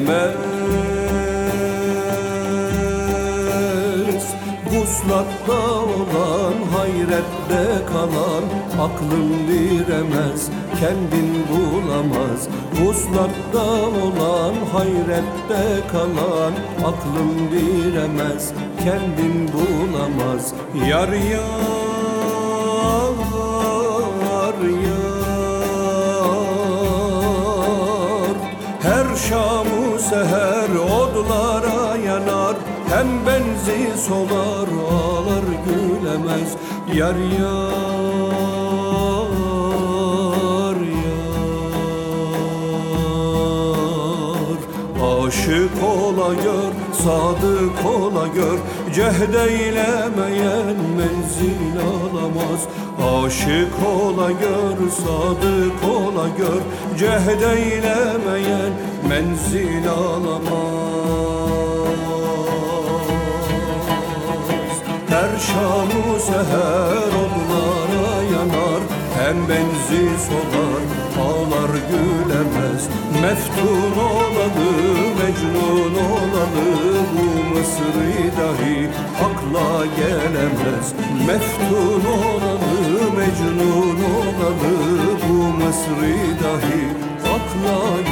giremez. Vuslatta olan, hayrette kalan, aklın diremez, kendin bulamaz. Vuslatta olan, hayrette kalan, aklın diremez, kendin bulamaz. Yar yar yar, her şamu seher odlara yanar, hem benzi solar ağlar gülemez. Yar yar yar, aşık ola gör, sadık ola gör, cehd eylemeyen menzil alamaz. Aşık ola gör, sadık ola gör, cehd eylemeyen menzil alamaz. Her şamu seher odlara yanar, hem benzi solar ağlar gülemez. Meftun olalı, mecnun olalı, bu Mısır'ı dahi akla gelemez. Meftun olalı, mecnun olalı, bu Mısır'ı dahi akla gelemez.